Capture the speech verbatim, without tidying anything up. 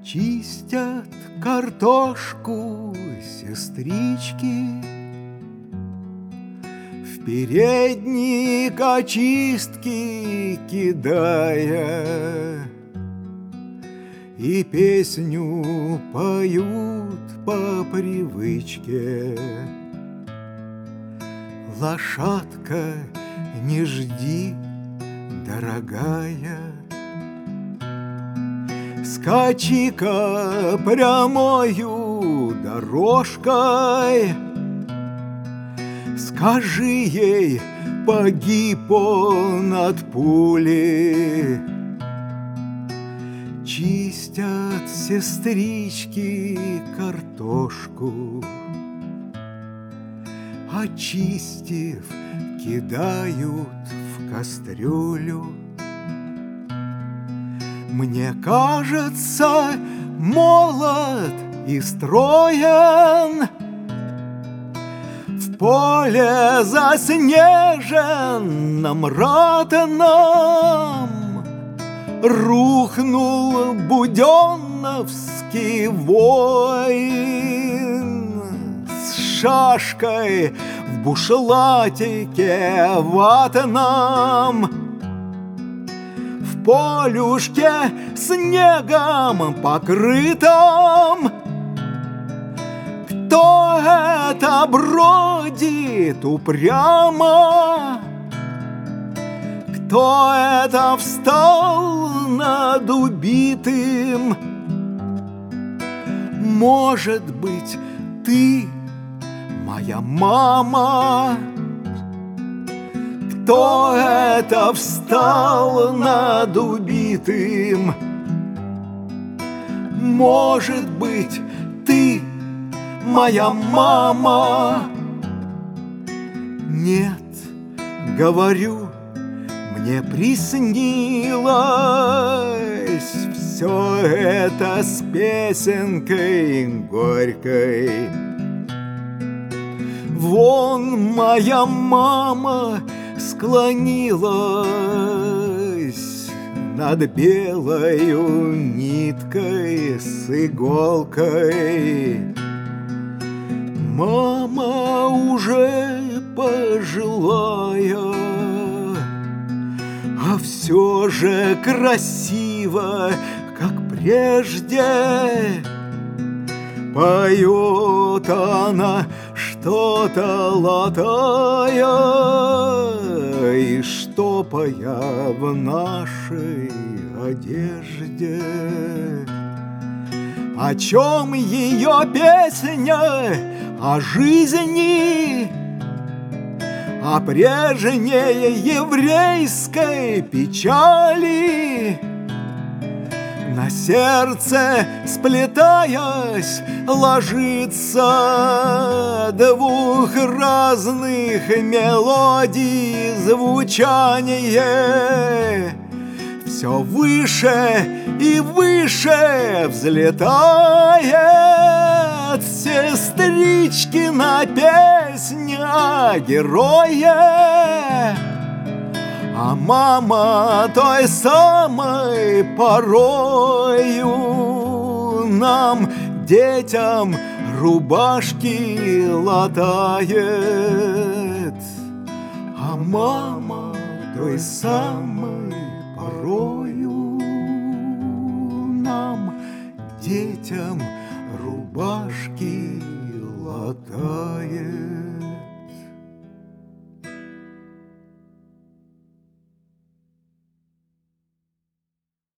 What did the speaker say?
Чистят картошку сестрички, в передник очистки кидая, и песню поют по привычке. Лошадка, не жди, дорогая, скачи-ка прямою дорожкой, скажи ей, погиб он от пули. Чистят сестрички картошку, очистив, кидают в кастрюлю. Мне кажется, молод и строен, в поле заснеженном ратном рухнул буденновский воин с шашкой в бушлатике ватном, в полюшке снегом покрытом. Кто это бродит упрямо? Кто это встал над убитым? Может быть, ты, моя мама? Кто это встал над убитым? Может быть, ты, моя мама? Нет, говорю, мне приснилось все это с песенкой горькой. Вон моя мама склонилась над белою ниткой с иголкой. Мама уже пожилая, а все же красиво, как прежде. Поет она что-то латая и штопая в нашей одежде. О чем ее песня? О жизни, о прежней еврейской печали. На сердце, сплетаясь, ложится двух разных мелодий звучание. Все выше и выше взлетает сестричкина песня о герое. А мама той самой порою нам, детям, рубашки латает. А мама той самой порою нам, детям, рубашки латает.